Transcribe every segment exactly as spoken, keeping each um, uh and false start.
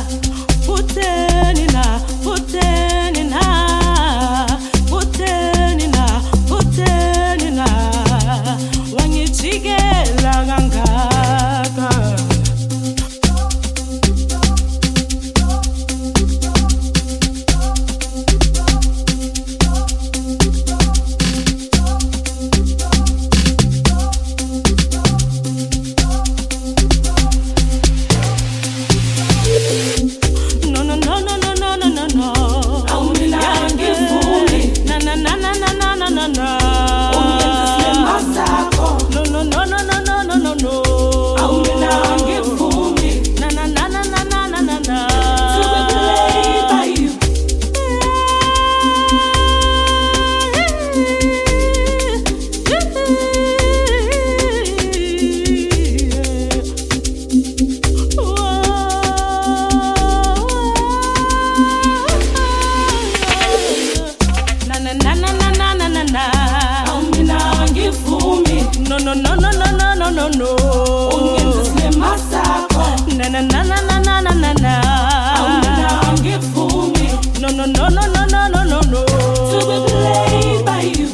Puteni na, puteni na, puteni na, puteni na. Wangijikela kangaka. No, no, no, no, no, no, no, no. Ungenzisile masako. Na na na na na na na na na. Awumina ngifumi. No, no, no, no, no, no, no, no, no. To be played by you.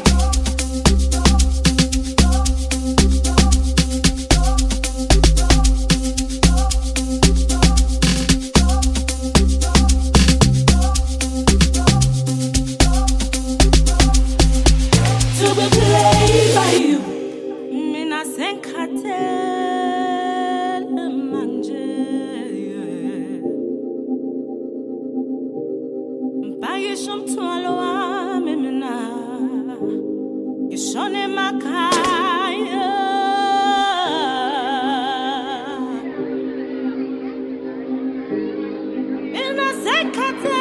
To be played by you. Senkatele manje Mpayisho mthwalo wami mina Ngishone emakhaya Mina senkatele